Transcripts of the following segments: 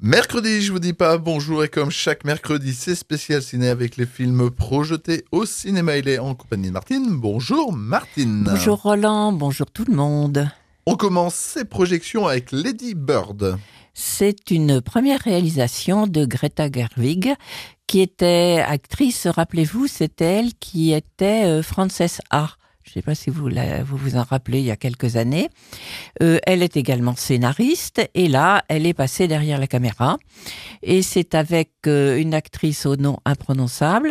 Mercredi, je vous dis pas bonjour et comme chaque mercredi, c'est spécial ciné avec les films projetés au cinéma. Il est en compagnie de Martine. Bonjour Martine. Bonjour Roland, bonjour tout le monde. On commence ces projections avec Lady Bird. C'est une première réalisation de Greta Gerwig, qui était actrice, rappelez-vous, c'était elle qui était Frances A. Je ne sais pas si vous vous en rappelez, il y a quelques années. Elle est également scénariste et là, elle est passée derrière la caméra. Et c'est avec une actrice au nom imprononçable,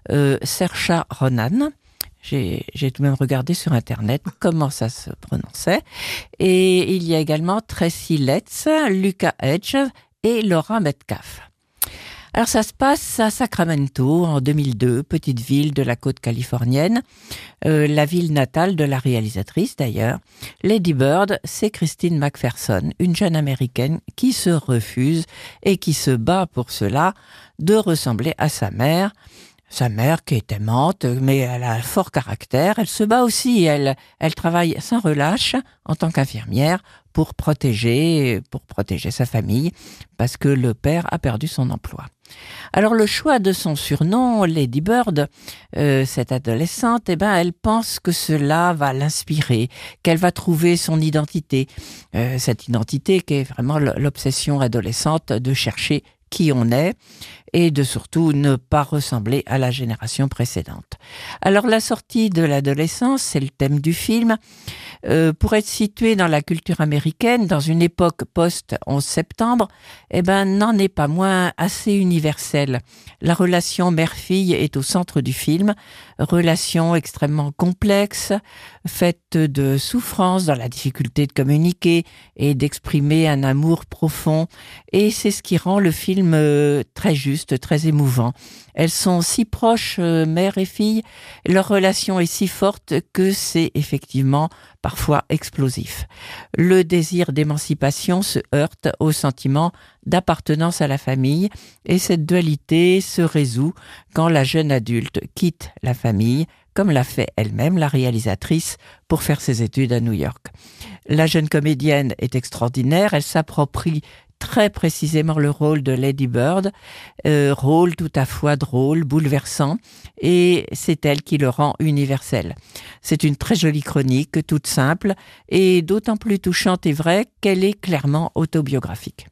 Saoirse Ronan. J'ai tout de même regardé sur Internet comment ça se prononçait. Et il y a également Tracy Letts, Luca Hedges et Laura Metcalf. Alors ça se passe à Sacramento en 2002, petite ville de la côte californienne, la ville natale de la réalisatrice d'ailleurs. Lady Bird, c'est Christine McPherson, une jeune américaine qui se refuse et qui se bat pour cela de ressembler à sa mère. Sa mère qui est aimante, mais elle a un fort caractère. Elle se bat aussi, elle travaille sans relâche en tant qu'infirmière pour protéger sa famille, parce que le père a perdu son emploi. Alors le choix de son surnom, Lady Bird, cette adolescente, elle pense que cela va l'inspirer, qu'elle va trouver son identité. Cette identité qui est vraiment l'obsession adolescente de chercher qui on est et de surtout ne pas ressembler à la génération précédente. Alors la sortie de l'adolescence, c'est le thème du film, pour être situé dans la culture américaine, dans une époque post-11 septembre, n'en est pas moins assez universelle. La relation mère-fille est au centre du film, relation extrêmement complexe, faite de souffrance dans la difficulté de communiquer et d'exprimer un amour profond, et c'est ce qui rend le film très juste, très émouvant. Elles sont si proches, mère et fille, leur relation est si forte que c'est effectivement parfois explosif. Le désir d'émancipation se heurte au sentiment d'appartenance à la famille et cette dualité se résout quand la jeune adulte quitte la famille, comme l'a fait elle-même la réalisatrice pour faire ses études à New York. La jeune comédienne est extraordinaire, elle s'approprie très précisément le rôle de Lady Bird, rôle tout à fois drôle, bouleversant, et c'est elle qui le rend universel. C'est une très jolie chronique, toute simple, et d'autant plus touchante et vraie qu'elle est clairement autobiographique.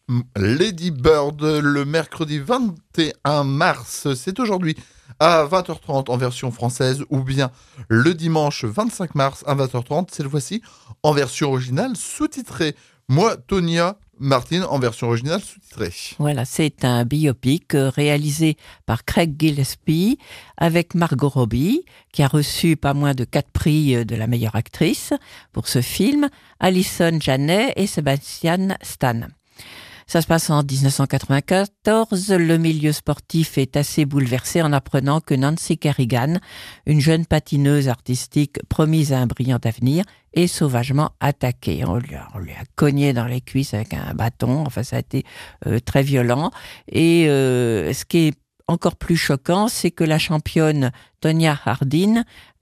Lady Bird, le mercredi 21 mars, c'est aujourd'hui à 20h30 en version française, ou bien le dimanche 25 mars à 20h30, cette fois-ci en version originale sous-titrée. Moi, Tonia, Martine, en version originale sous-titrée. Voilà, c'est un biopic réalisé par Craig Gillespie avec Margot Robbie, qui a reçu pas moins de 4 prix de la meilleure actrice pour ce film, Alison Janney et Sebastian Stan. Ça se passe en 1994. Le milieu sportif est assez bouleversé en apprenant que Nancy Kerrigan, une jeune patineuse artistique promise à un brillant avenir, est sauvagement attaquée. On lui a cogné dans les cuisses avec un bâton. Enfin, ça a été très violent. Et ce qui est encore plus choquant, c'est que la championne Tonya Harding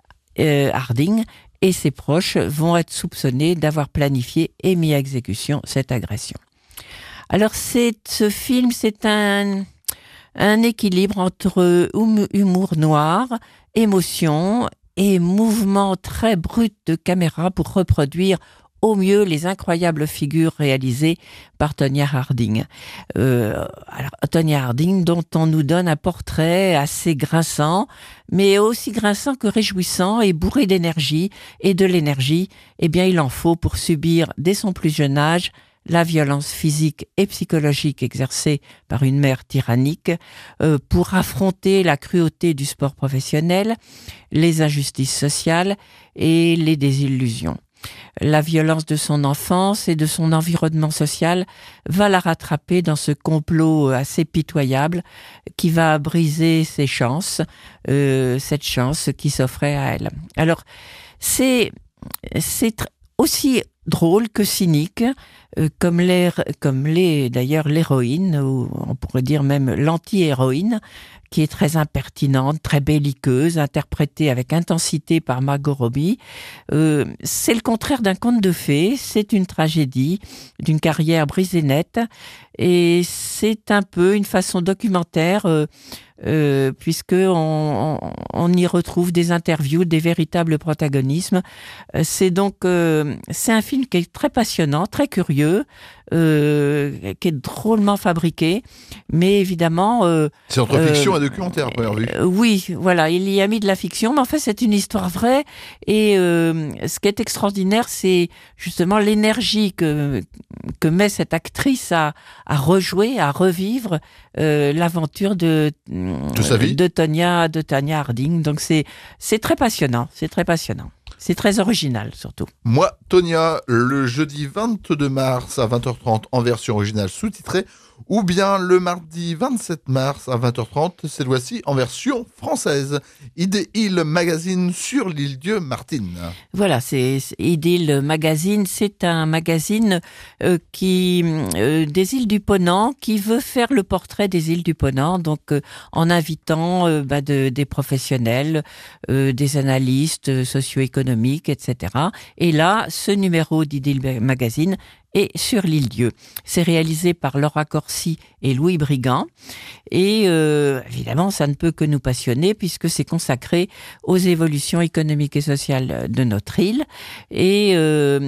et ses proches vont être soupçonnés d'avoir planifié et mis à exécution cette agression. Alors ce film, c'est un équilibre entre humour noir, émotion et mouvement très brut de caméra pour reproduire au mieux les incroyables figures réalisées par Tonya Harding. Tonya Harding, dont on nous donne un portrait assez grinçant, mais aussi grinçant que réjouissant et bourré d'énergie. Et de l'énergie, il en faut pour subir dès son plus jeune âge la violence physique et psychologique exercée par une mère tyrannique, pour affronter la cruauté du sport professionnel, les injustices sociales et les désillusions. La violence de son enfance et de son environnement social va la rattraper dans ce complot assez pitoyable qui va briser ses chances, cette chance qui s'offrait à elle. Alors, c'est aussi drôle que cynique. comme l'est d'ailleurs l'héroïne, ou on pourrait dire même l'anti-héroïne, qui est très impertinente, très belliqueuse, interprétée avec intensité par Margot Robbie. C'est le contraire d'un conte de fées, c'est une tragédie d'une carrière brisée nette, et c'est un peu une façon documentaire, puisque on y retrouve des interviews, des véritables protagonismes. C'est donc c'est un film qui est très passionnant, très curieux, qui est drôlement fabriqué, mais évidemment C'est entre fiction et documentaire à première vue. oui, voilà, il y a mis de la fiction, mais en fait c'est une histoire vraie, et ce qui est extraordinaire, c'est justement l'énergie que met cette actrice à rejouer, à revivre l'aventure de sa vie. de Tonya Harding. Donc c'est très passionnant, c'est très passionnant. C'est très original surtout. Moi, Tonya, le jeudi 22 mars à 20h30 en version originale sous-titrée, ou bien le mardi 27 mars à 20h30, cette fois-ci en version française. Idéal Magazine sur l'île Dieu Martine. Voilà, c'est Idéal Magazine, c'est un magazine qui des îles du Ponant, qui veut faire le portrait des îles du Ponant, donc en invitant des professionnels, des analystes socio-économiques, etc. Et là, ce numéro d'Idéal Magazine est sur l'île Dieu. C'est réalisé par Laura Corsi et Louis Brigand. Et évidemment, ça ne peut que nous passionner puisque c'est consacré aux évolutions économiques et sociales de notre île. Et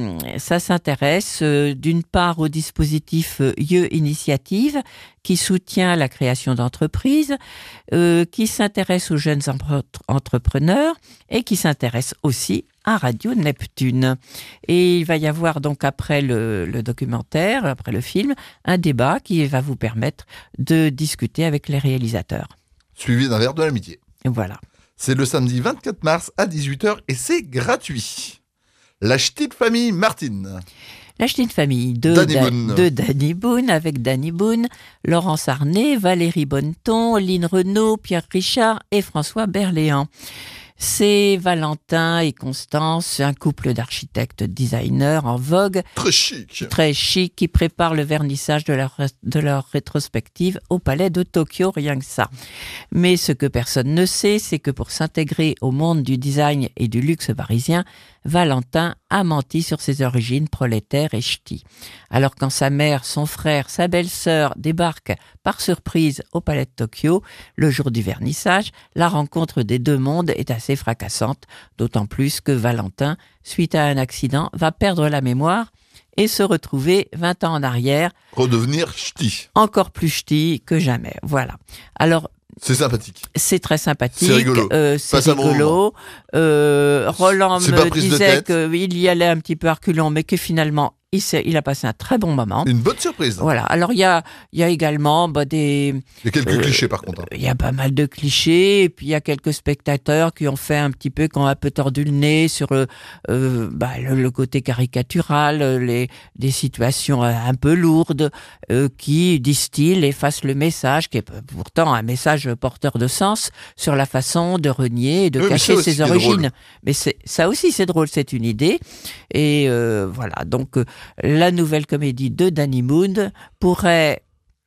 ça s'intéresse d'une part au dispositif IE Initiative qui soutient la création d'entreprises, qui s'intéresse aux jeunes entrepreneurs et qui s'intéresse aussi à Radio Neptune. Et il va y avoir donc après le documentaire, après le film, un débat qui va vous permettre de discuter avec les réalisateurs. Suivi d'un verre de l'amitié. Et voilà. C'est le samedi 24 mars à 18h et c'est gratuit. La Ch'tite Famille Martine. La Ch'tite Famille de Danny Boone, avec Danny Boone, Laurence Arnay, Valérie Bonneton, Lynn Renaud, Pierre Richard et François Berléand. C'est Valentin et Constance, un couple d'architectes designers en vogue. Très chic, qui préparent le vernissage de leur rétrospective au Palais de Tokyo, rien que ça. Mais ce que personne ne sait, c'est que pour s'intégrer au monde du design et du luxe parisien, Valentin a menti sur ses origines prolétaires et ch'tis. Alors quand sa mère, son frère, sa belle-sœur débarquent par surprise au Palais de Tokyo, le jour du vernissage, la rencontre des deux mondes est assez fracassante, d'autant plus que Valentin, suite à un accident, va perdre la mémoire et se retrouver 20 ans en arrière. Redevenir ch'ti. Encore plus ch'ti que jamais. Voilà. Alors, c'est sympathique. C'est très sympathique. C'est rigolo. Roland me disait qu'il y allait un petit peu à reculons, mais que finalement, il a passé un très bon moment. Une bonne surprise. Voilà. Alors, il y a également des... Il y a quelques clichés, par contre. Il y a pas mal de clichés, et puis il y a quelques spectateurs qui ont fait qui ont un peu tordu le nez sur le côté caricatural, des situations un peu lourdes, qui, disent-ils, effacent le message, qui est pourtant un message porteur de sens, sur la façon de renier et de cacher ses origines. Mais ça aussi, c'est drôle, c'est une idée. Et voilà, donc... la nouvelle comédie de Danny Boone pourrait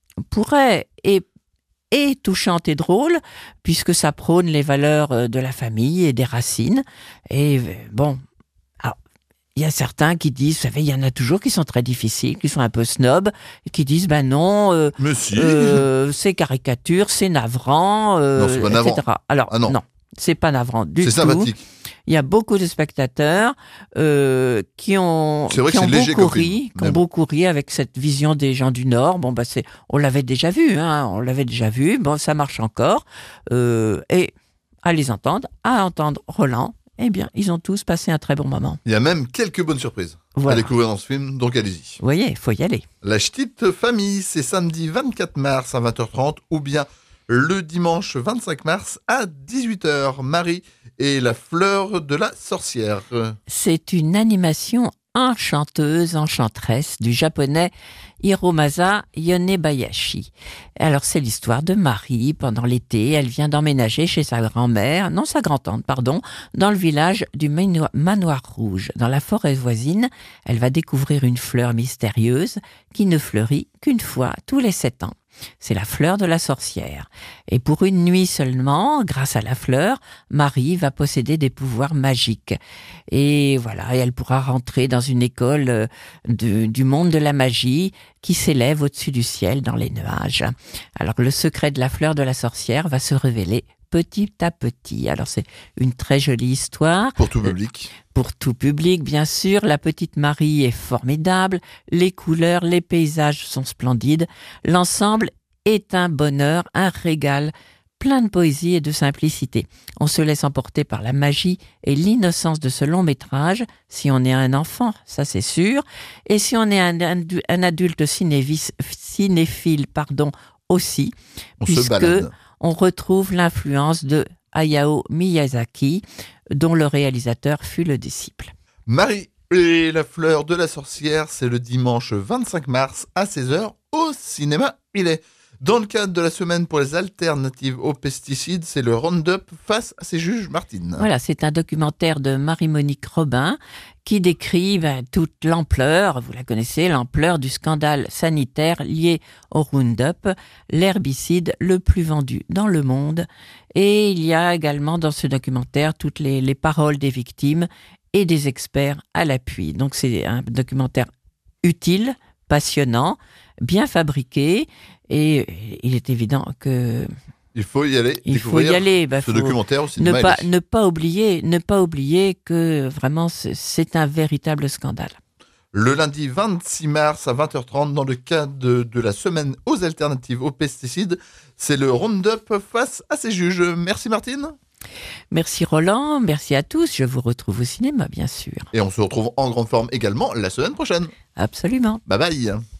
est touchante et drôle, puisque ça prône les valeurs de la famille et des racines. Et bon, il y a certains qui disent, vous savez, il y en a toujours qui sont très difficiles, qui sont un peu snobs, et qui disent, non, c'est caricature, c'est navrant, non, c'est pas navrant. etc. Alors, non, c'est pas navrant du tout. C'est sympathique. Il y a beaucoup de spectateurs qui ont beaucoup ri avec cette vision des gens du Nord. Bon, on l'avait déjà vu, Bon, ça marche encore. Et à les entendre, à entendre Roland, eh bien, ils ont tous passé un très bon moment. Il y a même quelques bonnes surprises à découvrir dans ce film, donc allez-y. Vous voyez, il faut y aller. La Ch'tite Famille, c'est samedi 24 mars à 20h30 ou bien le dimanche 25 mars à 18h. Marie et la fleur de la sorcière. C'est une animation enchanteresse du japonais Hiromasa Yonebayashi. Alors c'est l'histoire de Marie. Pendant l'été, elle vient d'emménager chez sa sa grand-tante, dans le village du Manoir Rouge. Dans la forêt voisine, elle va découvrir une fleur mystérieuse qui ne fleurit qu'une fois tous les 7 ans. C'est la fleur de la sorcière. Et pour une nuit seulement, grâce à la fleur, Marie va posséder des pouvoirs magiques. Et voilà, elle pourra rentrer dans une école du monde de la magie qui s'élève au-dessus du ciel dans les nuages. Alors le secret de la fleur de la sorcière va se révéler petit à petit. Alors c'est une très jolie histoire. Pour tout public. Pour tout public, bien sûr. La petite Marie est formidable. Les couleurs, les paysages sont splendides. L'ensemble est un bonheur, un régal, plein de poésie et de simplicité. On se laisse emporter par la magie et l'innocence de ce long métrage, si on est un enfant, ça c'est sûr, et si on est un adulte cinéphile, aussi, puisque on retrouve l'influence de Hayao Miyazaki, dont le réalisateur fut le disciple. Marie et la fleur de la sorcière, c'est le dimanche 25 mars à 16h au cinéma. Il est dans le cadre de la semaine pour les alternatives aux pesticides, c'est le Roundup face à ses juges, Martine. Voilà, c'est un documentaire de Marie-Monique Robin qui décrit toute l'ampleur, vous la connaissez, l'ampleur du scandale sanitaire lié au Roundup, l'herbicide le plus vendu dans le monde. Et il y a également dans ce documentaire toutes les paroles des victimes et des experts à l'appui. Donc c'est un documentaire utile, passionnant, bien fabriqué, et il est évident que il faut y aller. Ce documentaire au cinéma. Ne pas oublier que vraiment c'est un véritable scandale. Le lundi 26 mars à 20h30, dans le cadre de la semaine aux alternatives aux pesticides, c'est le Roundup face à ses juges. Merci Martine. Merci Roland, merci à tous. Je vous retrouve au cinéma, bien sûr. Et on se retrouve en grande forme également la semaine prochaine. Absolument. Bye bye.